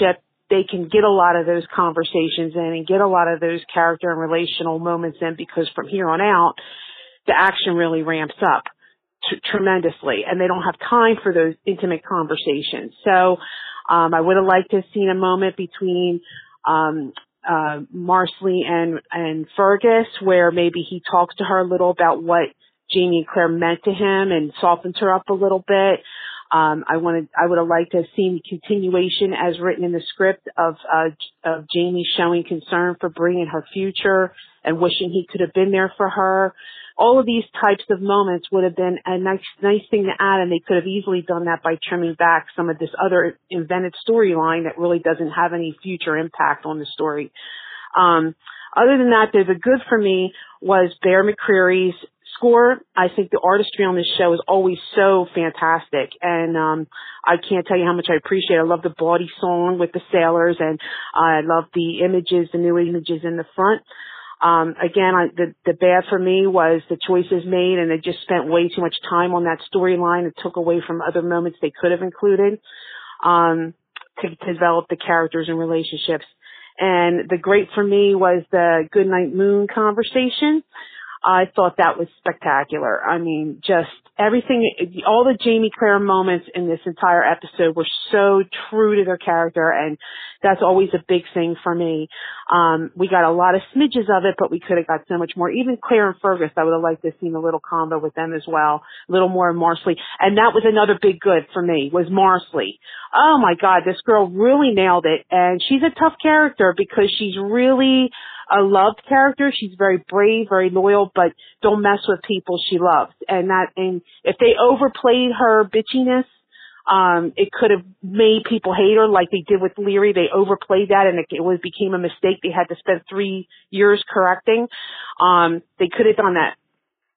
they can get a lot of those conversations in and get a lot of those character and relational moments in, because from here on out, the action really ramps up tremendously, and they don't have time for those intimate conversations. So I would have liked to have seen a moment between Marcelly and Fergus, where maybe he talks to her a little about what Jamie and Claire meant to him and softens her up a little bit. I would have liked to have seen the continuation as written in the script of Jamie showing concern for Bree and her future and wishing he could have been there for her. All of these types of moments would have been a nice thing to add, and they could have easily done that by trimming back some of this other invented storyline that really doesn't have any future impact on the story. Other than that, the good for me was Bear McCreary's score. I think the artistry on this show is always so fantastic, and I can't tell you how much I appreciate it. I love the bawdy song with the sailors, and I love the images, the new images in the front. Again, the bad for me was the choices made, and they just spent way too much time on that storyline. It took away from other moments they could have included to develop the characters and relationships. And the great for me was the Goodnight Moon conversation. I thought that was spectacular. I mean, just everything, all the Jamie Claire moments in this entire episode were so true to their character, and that's always a big thing for me. We got a lot of smidges of it, but we could have got so much more. Even Claire and Fergus, I would have liked to have seen a little combo with them as well, a little more Marcelly. And that was another big good for me, was Marcelly. Oh my God, this girl really nailed it, and she's a tough character because she's really a loved character. She's very brave, very loyal, but don't mess with people she loves. And if they overplayed her bitchiness, it could have made people hate her like they did with Leary. They overplayed that, and it became a mistake they had to spend 3 years correcting. They could have done that.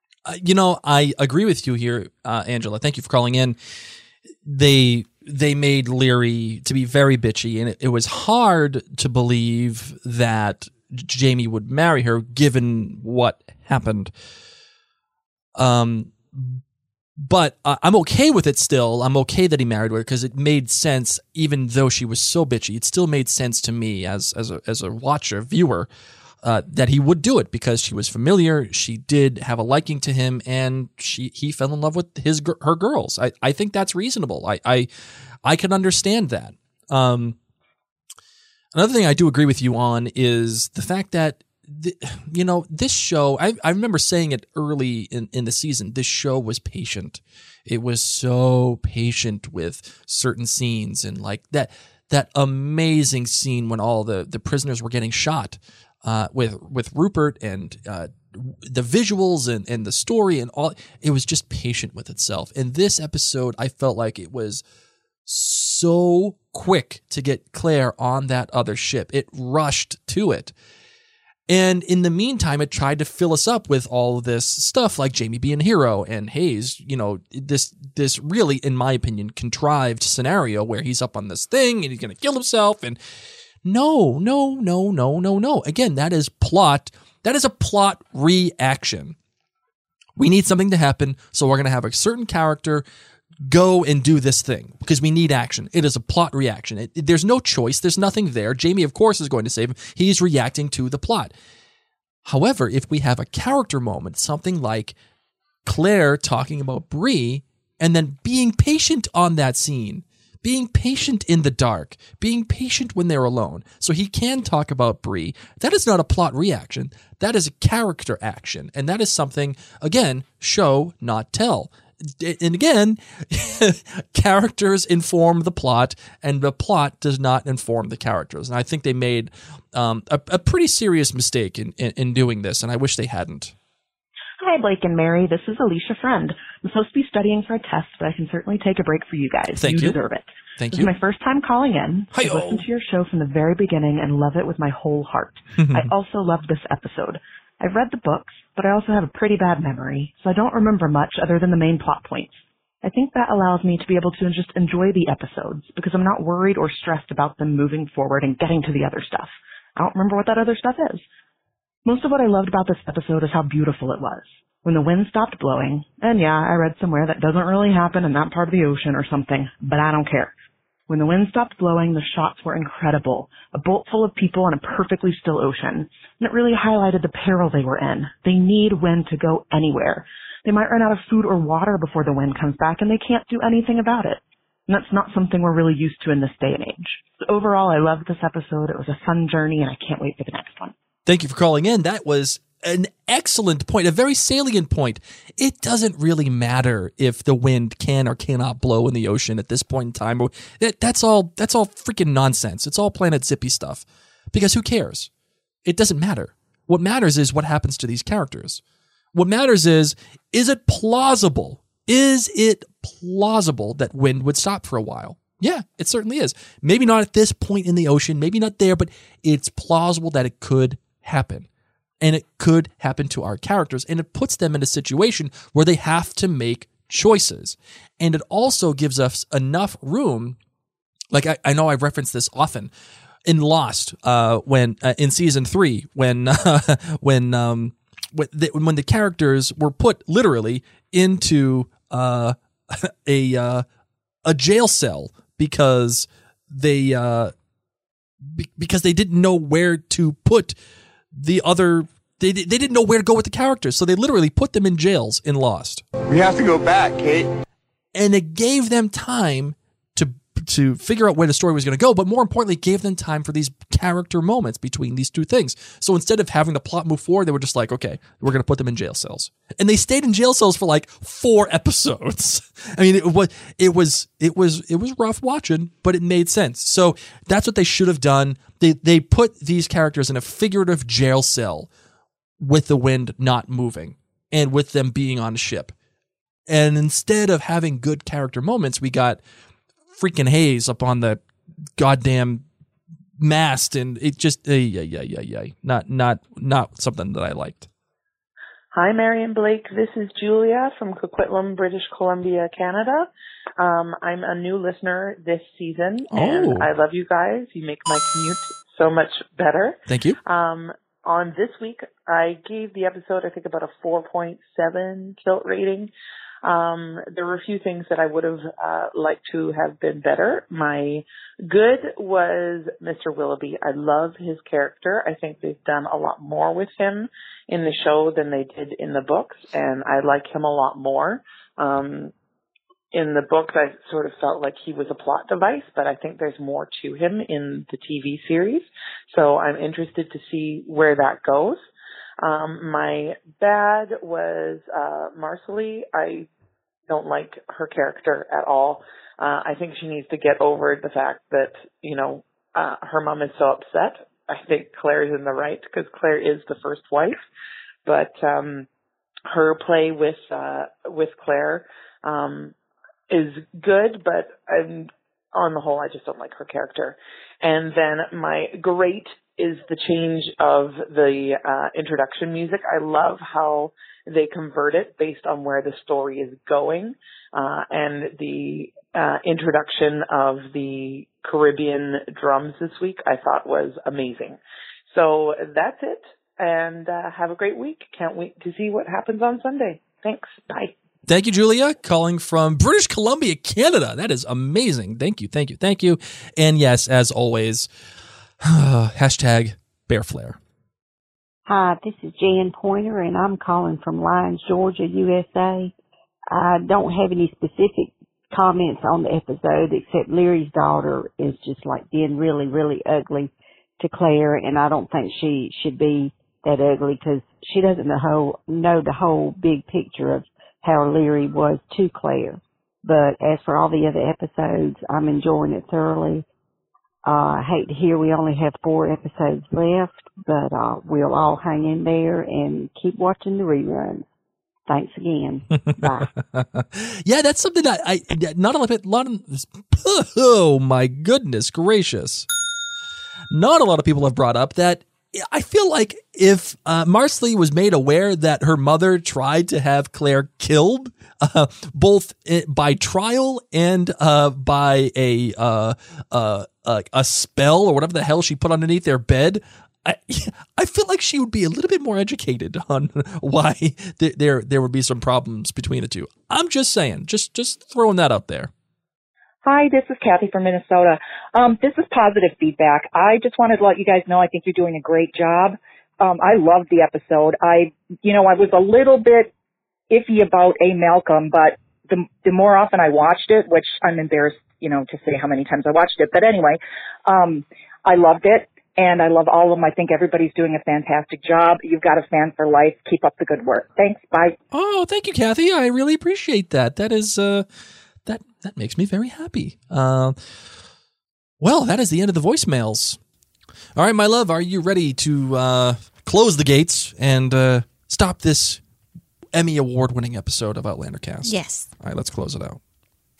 I agree with you here, Angela. Thank you for calling in. They made Leary to be very bitchy, and it was hard to believe that Jamie would marry her given what happened. But I'm okay with it still. I'm okay that he married her because it made sense, even though she was so bitchy. It still made sense to me as a watcher, viewer, that he would do it because she was familiar. She did have a liking to him, and he fell in love with her girls. I think that's reasonable. I can understand that. Another thing I do agree with you on is the fact that, this show, I remember saying it early in the season, this show was patient. It was so patient with certain scenes, and like that amazing scene when all the prisoners were getting shot with Rupert, and the visuals and the story and all. It was just patient with itself. In this episode, I felt like it was so quick to get Claire on that other ship. It rushed to it. And in the meantime, it tried to fill us up with all this stuff like Jamie being a hero and Hayes, this really, in my opinion, contrived scenario where he's up on this thing and he's going to kill himself. And no. Again, that is plot. That is a plot reaction. We need something to happen, so we're going to have a certain character go and do this thing because we need action. It is a plot reaction. There's no choice. There's nothing there. Jamie, of course, is going to save him. He's reacting to the plot. However, if we have a character moment, something like Claire talking about Bree and then being patient on that scene, being patient in the dark, being patient when they're alone, so he can talk about Bree, that is not a plot reaction. That is a character action. And that is something, again, show, not tell. And again, characters inform the plot, and the plot does not inform the characters. And I think they made a pretty serious mistake in doing this, and I wish they hadn't. Hi, Blake and Mary. This is Alicia Friend. I'm supposed to be studying for a test, but I can certainly take a break for you guys. Thank you. Deserve it. Thank this you. This is my first time calling in. Hi-oh. I've listened to your show from the very beginning and love it with my whole heart. I also loved this episode. I've read the books, but I also have a pretty bad memory, so I don't remember much other than the main plot points. I think that allows me to be able to just enjoy the episodes because I'm not worried or stressed about them moving forward and getting to the other stuff. I don't remember what that other stuff is. Most of what I loved about this episode is how beautiful it was. When the wind stopped blowing, and yeah, I read somewhere that doesn't really happen in that part of the ocean or something, but I don't care. When the wind stopped blowing, the shots were incredible. A boat full of people on a perfectly still ocean. And it really highlighted the peril they were in. They need wind to go anywhere. They might run out of food or water before the wind comes back, and they can't do anything about it. And that's not something we're really used to in this day and age. So overall, I loved this episode. It was a fun journey, and I can't wait for the next one. Thank you for calling in. That was an excellent point, a very salient point. It doesn't really matter if the wind can or cannot blow in the ocean at this point in time. That's all freaking nonsense. It's all Planet Zippy stuff. Because who cares? It doesn't matter. What matters is what happens to these characters. What matters is it plausible? Is it plausible that wind would stop for a while? Yeah, it certainly is. Maybe not at this point in the ocean, maybe not there, but it's plausible that it could happen. And it could happen to our characters. And it puts them in a situation where they have to make choices. And it also gives us enough room. Like I know I've referenced this often in Lost, when in season 3, when the characters were put literally into a jail cell because they didn't know where to put the other. They didn't know where to go with the characters, so they literally put them in jails in Lost. We have to go back, Kate. And it gave them time to figure out where the story was going to go, but more importantly, it gave them time for these character moments between these two things. So instead of having the plot move forward, they were just like, okay, we're going to put them in jail cells. And they stayed in jail cells for like 4 episodes. I mean, it was rough watching, but it made sense. So that's what they should have done. They put these characters in a figurative jail cell with the wind not moving and with them being on a ship. And instead of having good character moments, we got freaking haze up on the goddamn mast, and it just not something that I liked. Hi, Mary and Blake. This is Julia from Coquitlam, British Columbia, Canada. I'm a new listener this season, and I love you guys. You make my commute so much better. Thank you. On this week, I gave the episode, I think, about a 4.7 Kilt rating. There were a few things that I would have liked to have been better. My good was Mr. Willoughby. I love his character. I think they've done a lot more with him in the show than they did in the books, and I like him a lot more. In the books, I sort of felt like he was a plot device, but I think there's more to him in the TV series. So I'm interested to see where that goes. My bad was Marcelly. I don't like her character at all. I think she needs to get over the fact that, her mom is so upset. I think Claire's in the right because Claire is the first wife. But her play with Claire is good, but on the whole, I just don't like her character. And then my great is the change of the introduction music. I love how they convert it based on where the story is going. And the introduction of the Caribbean drums this week I thought was amazing. So that's it. And have a great week. Can't wait to see what happens on Sunday. Thanks. Bye. Thank you, Julia, calling from British Columbia, Canada. That is amazing. Thank you. And yes, as always, hashtag Bear Flare. Hi, this is Jan Pointer, and I'm calling from Lyons, Georgia, USA. I don't have any specific comments on the episode, except Leary's daughter is just like being really, really ugly to Claire, and I don't think she should be that ugly because she doesn't know the whole big picture of how Leary was to Claire. But as for all the other episodes, I'm enjoying it thoroughly. I hate to hear we only have 4 episodes left, but we'll all hang in there and keep watching the reruns. Thanks again. Bye. Yeah, that's something that oh my goodness gracious. Not a lot of people have brought up that. I feel like if Marcelly was made aware that her mother tried to have Claire killed, both by trial and by a spell or whatever the hell she put underneath their bed, I feel like she would be a little bit more educated on why there would be some problems between the two. I'm just saying, just throwing that out there. Hi, this is Kathy from Minnesota. This is positive feedback. I just wanted to let you guys know I think you're doing a great job. I loved the episode. I was a little bit iffy about A. Malcolm, but the more often I watched it, which I'm embarrassed, to say how many times I watched it. But anyway, I loved it, and I love all of them. I think everybody's doing a fantastic job. You've got a fan for life. Keep up the good work. Thanks. Bye. Oh, thank you, Kathy. I really appreciate that. That is that makes me very happy. Well, that is the end of the voicemails. All right, my love, are you ready to close the gates and stop this Emmy Award-winning episode of Outlander Cast? Yes. All right, let's close it out.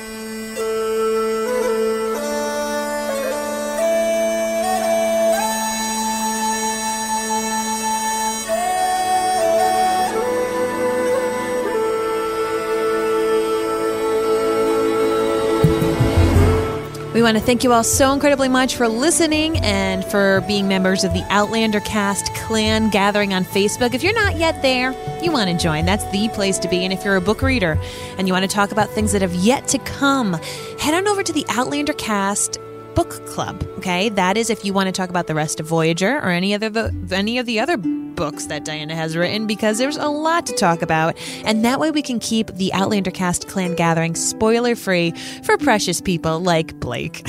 We want to thank you all so incredibly much for listening and for being members of the Outlander Cast Clan Gathering on Facebook. If you're not yet there, you want to join. That's the place to be. And if you're a book reader and you want to talk about things that have yet to come, head on over to the Outlander Cast Book Club. Okay, that is if you want to talk about the rest of Voyager or any of the other books that Diana has written, because there's a lot to talk about, and that way we can keep the Outlander Cast Clan Gathering spoiler free for precious people like Blake.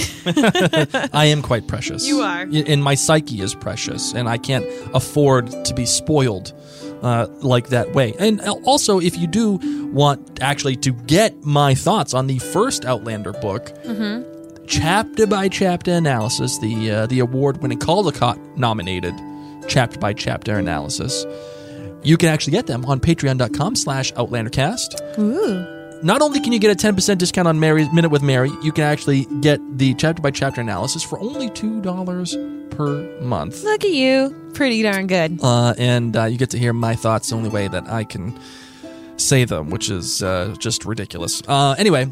I am quite precious. You are, and my psyche is precious, and I can't afford to be spoiled like that way. And also, if you do want actually to get my thoughts on the first Outlander book, chapter by chapter analysis, the award-winning Caldecott nominated chapter by chapter analysis, you can actually get them on patreon.com/OutlanderCast. Ooh. Not only can you get a 10% discount on Minute with Mary, you can actually get the chapter by chapter analysis for only $2 per month. Look at you. Pretty darn good. And you get to hear my thoughts the only way that I can say them, which is just ridiculous. Anyway,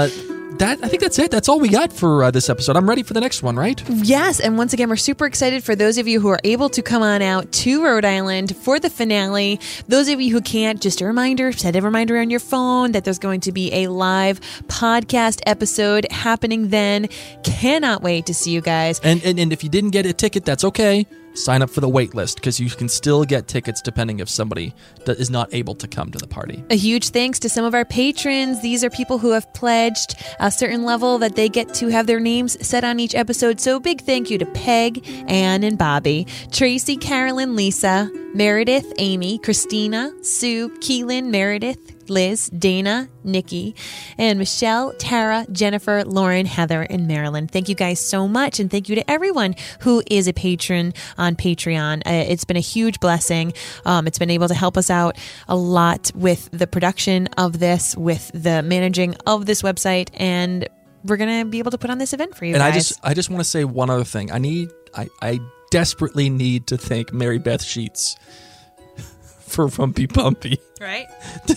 I think that's it. That's all we got for this episode. I'm ready for the next one, right? Yes, and once again, we're super excited for those of you who are able to come on out to Rhode Island for the finale. Those of you who can't, just a reminder, set a reminder on your phone that there's going to be a live podcast episode happening then. Cannot wait to see you guys. And if you didn't get a ticket, that's okay. Sign up for the wait list, because you can still get tickets depending if somebody that is not able to come to the party. A huge thanks to some of our patrons. These are people who have pledged a certain level that they get to have their names said on each episode. So big thank you to Peg, Ann, and Bobby, Tracy, Carolyn, Lisa, Meredith, Amy, Christina, Sue, Keelan, Meredith, Liz, Dana, Nikki, and Michelle, Tara, Jennifer, Lauren, Heather, and Marilyn. Thank you guys so much, and thank you to everyone who is a patron on Patreon. It's been a huge blessing. It's been able to help us out a lot with the production of this, with the managing of this website, and we're going to be able to put on this event for you guys. I just want to say one other thing. I desperately need to thank Mary Beth Sheets for Rumpy Pumpy. Right?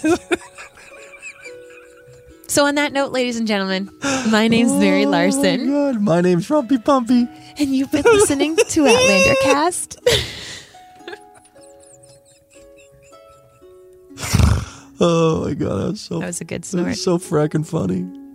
So on that note, ladies and gentlemen, my name's Mary Larson. Oh my God, my name's Rumpy Pumpy. And you've been listening to Outlander Cast. Oh my God, that was a good snort. That was so frickin' funny.